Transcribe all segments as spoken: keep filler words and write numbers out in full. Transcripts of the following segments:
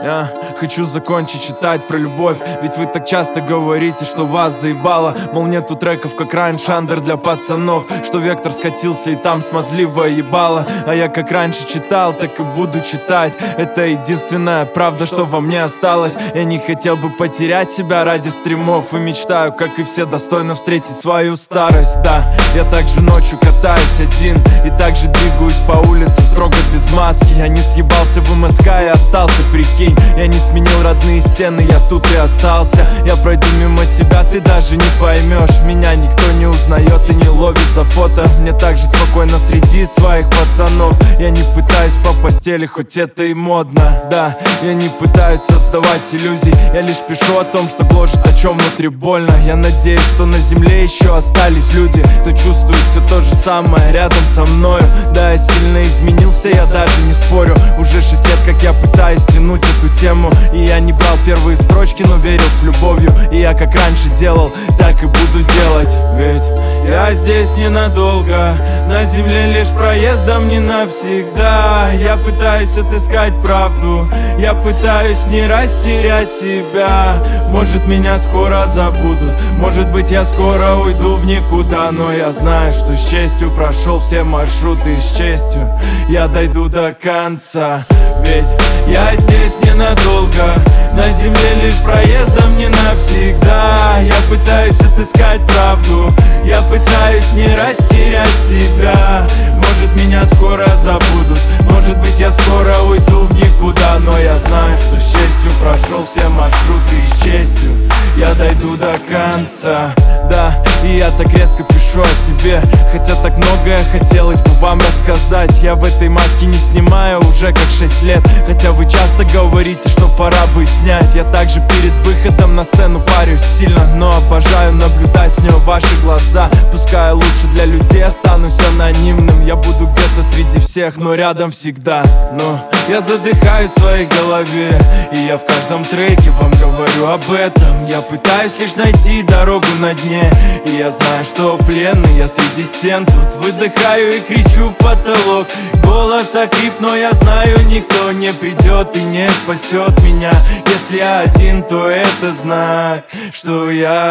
Я хочу закончить читать про любовь, ведь вы так часто говорите, что вас заебало. Мол, нету треков, как раньше, андер для пацанов, что вектор скатился и там смазливое ебало. А я как раньше читал, так и буду читать. Это единственная правда, что во мне осталось. Я не хотел бы потерять себя ради стримов, и мечтаю, как и все, достойно встретить свою старость. Да, я также ночью катаюсь один, и также двигаюсь по улице строго без маски. Я не съебался в МСК и остался, прикинь. Я не сменил родные стены, я тут и остался. Я пройду мимо тебя, ты даже не поймешь. Меня никто не узнает и не ловит за фото. Мне так же спокойно среди своих пацанов. Я не пытаюсь по постели, хоть это и модно. Да, я не пытаюсь создавать иллюзий, я лишь пишу о том, что гложет, о чем внутри больно. Я надеюсь, что на земле еще остались люди, кто чувствует все то же самое рядом со мною. Да, я сильно изменился, я даже не спорю. Уже шесть лет, как я пытаюсь тянуть эту тему, и я не брал первые строчки, но верил с любовью. И я как раньше делал, так и буду делать. Ведь я здесь ненадолго, на земле лишь проездом, не навсегда. Я пытаюсь отыскать правду, я пытаюсь не растерять себя. Может, меня скоро забудут, может быть, я скоро уйду в никуда. Но я знаю, что с честью прошел все маршруты, и с честью я дойду до конца. Ведь я здесь ненадолго, на земле лишь проездом, не навсегда. Я пытаюсь отыскать правду, я пытаюсь не растерять себя. Может, меня скоро забудут, может быть, я скоро уйду в никуда. Но я знаю, что с честью прошел все маршруты, и с честью я дойду до конца. Да, и я так редко пишу о себе, хотя так многое хотелось бы вам рассказать. Я в этой маске не снимаю уже как шесть лет, хотя вы часто говорите, что пора бы снять. Я также перед выходом на сцену парюсь сильно, но обожаю наблюдать с нее ваши глаза. Пускай лучше для людей останусь анонимным, я буду где-то среди всех, но рядом всегда. Но я задыхаюсь в своей голове, и я в каждом треке вам говорю об этом. Я пытаюсь лишь найти дорогу на дне, и я знаю, что пленный я среди стен. Тут выдыхаю и кричу в потолок, голос охрип, но я знаю, никто не придет и не спасет меня. Если я один, то это знак, что я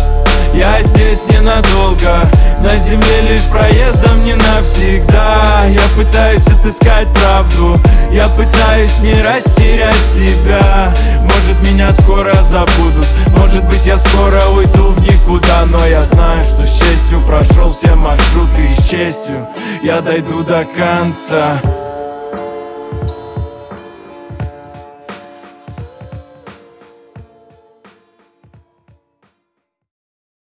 Я здесь ненадолго, на земле лишь проездом, не навсегда. Я пытаюсь отыскать правду, я пытаюсь не растерять себя. Может, меня скоро забудут, может быть, я скоро уйду в никуда. Но я знаю, что с честью прошел все маршруты, и с честью я дойду до конца.